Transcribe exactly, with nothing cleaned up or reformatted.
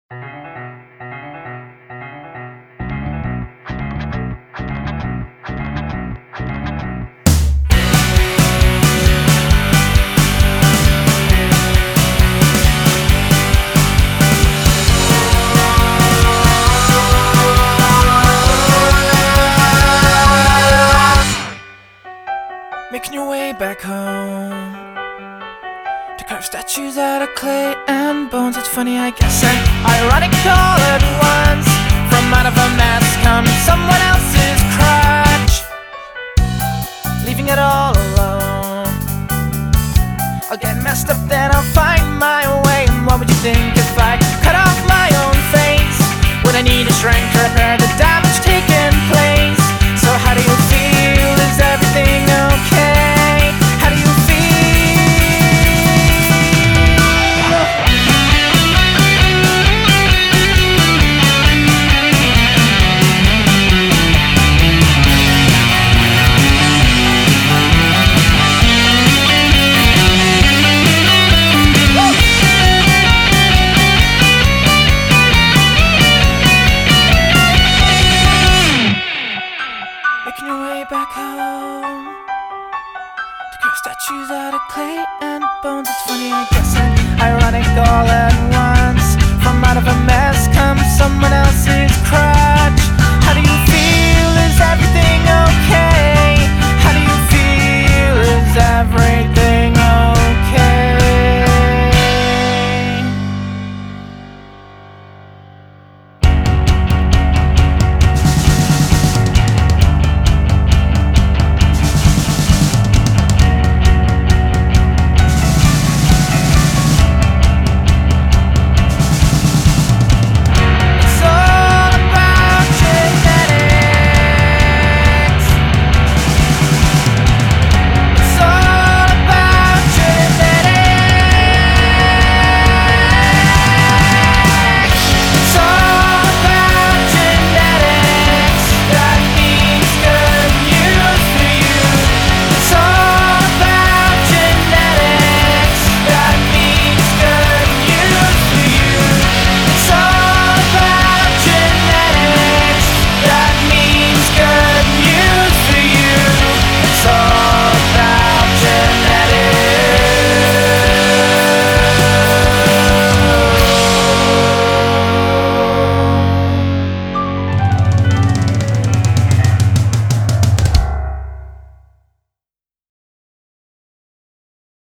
Making your way back home to carve statues out of clay and bones. It's funny, I guess, and ironic all at once. From out of a mess comes someone else's crutch, leaving it all alone. I'll get messed up, then I'll find my way. And what would you think if I cut off my own face? Would I need a shrink to repair the damage taken place? So how do you feel? Is everything okay? How do you feel? Making your way back home to carve statues out of clay and bones. It's funny, I guess, and ironic all at once.